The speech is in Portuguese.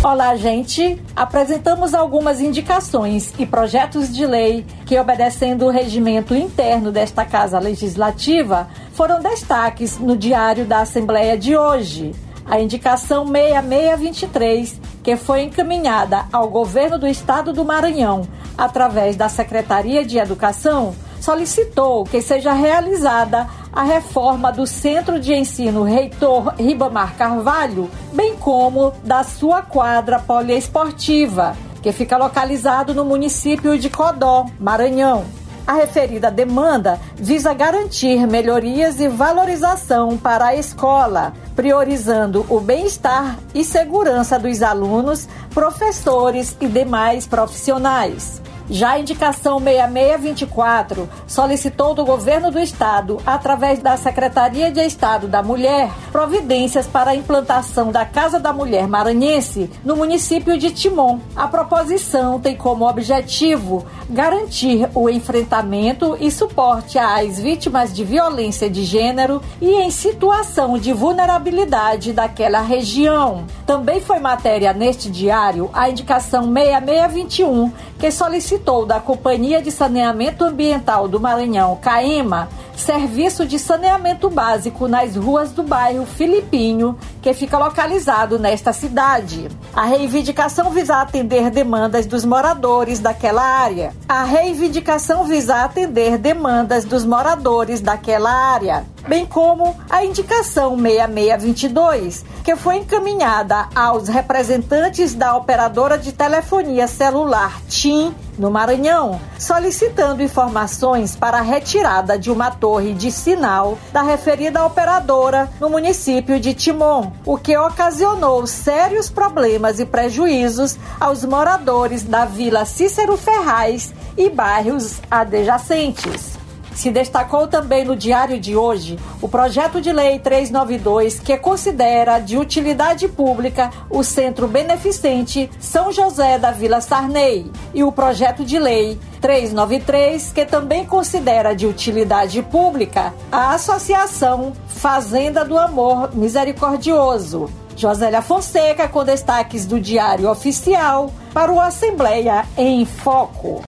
Olá, gente! Apresentamos algumas indicações e projetos de lei que, obedecendo o regimento interno desta Casa Legislativa, foram destaques no Diário da Assembleia de hoje. A indicação 6623, que foi encaminhada ao Governo do Estado do Maranhão através da Secretaria de Educação, solicitou que seja realizada a reforma do Centro de Ensino Reitor Ribamar Carvalho, bem como da sua quadra poliesportiva, que fica localizado no município de Codó, Maranhão. A referida demanda visa garantir melhorias e valorização para a escola, priorizando o bem-estar e segurança dos alunos, professores e demais profissionais. Já a indicação 6624 solicitou do Governo do Estado, através da Secretaria de Estado da Mulher, providências para a implantação da Casa da Mulher Maranhense no município de Timon. A proposição tem como objetivo garantir o enfrentamento e suporte às vítimas de violência de gênero e em situação de vulnerabilidade daquela região. Também foi matéria neste diário a indicação 6621, que solicitou da Companhia de Saneamento Ambiental do Maranhão, CAEMA, serviço de saneamento básico nas ruas do bairro Filipinho, que fica localizado nesta cidade. A reivindicação visa atender demandas dos moradores daquela área. Bem como a indicação 6622, que foi encaminhada aos representantes da operadora de telefonia celular TIM, no Maranhão, solicitando informações para a retirada de uma torre de sinal da referida operadora no município de Timon, o que ocasionou sérios problemas e prejuízos aos moradores da Vila Cícero Ferraz e bairros adjacentes. Se destacou também no diário de hoje o projeto de lei 392, que considera de utilidade pública o Centro Beneficente São José da Vila Sarney, e o projeto de lei 393, que também considera de utilidade pública a Associação Fazenda do Amor Misericordioso. Josélia Fonseca, com destaques do Diário Oficial, para o Assembleia em Foco.